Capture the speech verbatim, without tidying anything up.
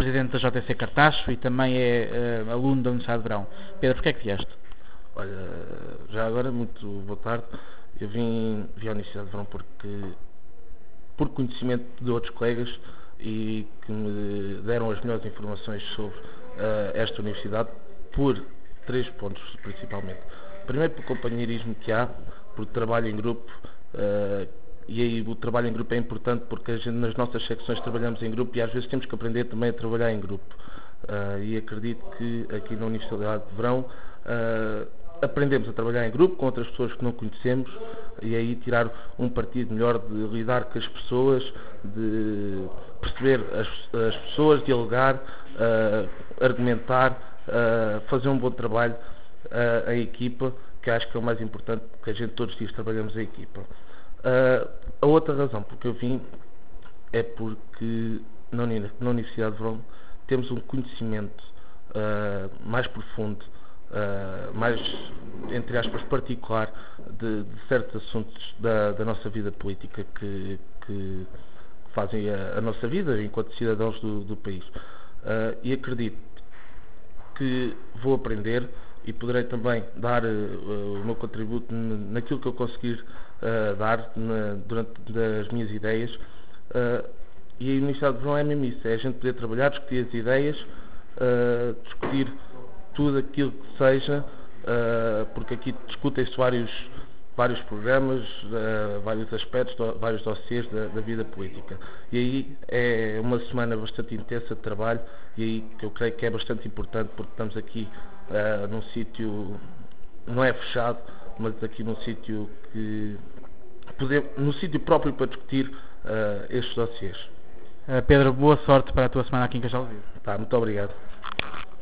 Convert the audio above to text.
presidente da J C Cartacho e também é uh, aluno da Universidade de Verão. Pedro, porquê é que vieste? Olha, já agora, muito boa tarde. Eu vim, vim à Universidade de Verão porque, por conhecimento de outros colegas e que me deram as melhores informações sobre uh, esta universidade, por três pontos principalmente. Primeiro, pelo companheirismo que há, por trabalho em grupo, uh, e aí o trabalho em grupo é importante porque a gente, nas nossas secções trabalhamos em grupo e às vezes temos que aprender também a trabalhar em grupo. Uh, e acredito que aqui na Universidade de Verão uh, aprendemos a trabalhar em grupo com outras pessoas que não conhecemos e aí tirar um partido melhor de lidar com as pessoas, de perceber as, as pessoas, dialogar, uh, argumentar, uh, fazer um bom trabalho uh, em equipa, que acho que é o mais importante, porque a gente todos os dias trabalhamos em equipa. Uh, a outra razão porque eu vim é porque na, na Universidade de Verão temos um conhecimento uh, mais profundo, uh, mais, entre aspas, particular de, de certos assuntos da, da nossa vida política que, que fazem a, a nossa vida enquanto cidadãos do, do país. Uh, e acredito que vou aprender e poderei também dar uh, o meu contributo naquilo que eu conseguir uh, dar na, durante as minhas ideias. Uh, e a Universidade de Verão é mesmo isso, é a gente poder trabalhar, discutir as ideias, uh, discutir tudo aquilo que seja, uh, porque aqui discutem-se vários, vários programas, uh, vários aspectos, do, vários dossiês da, da vida política. E aí é uma semana bastante intensa de trabalho e aí que eu creio que é bastante importante porque estamos aqui uh, num sítio, não é fechado, mas aqui num sítio que poder, num sítio próprio para discutir uh, estes dossiês. Uh, Pedro, boa sorte para a tua semana aqui em Castelo Vivo. Tá, muito obrigado.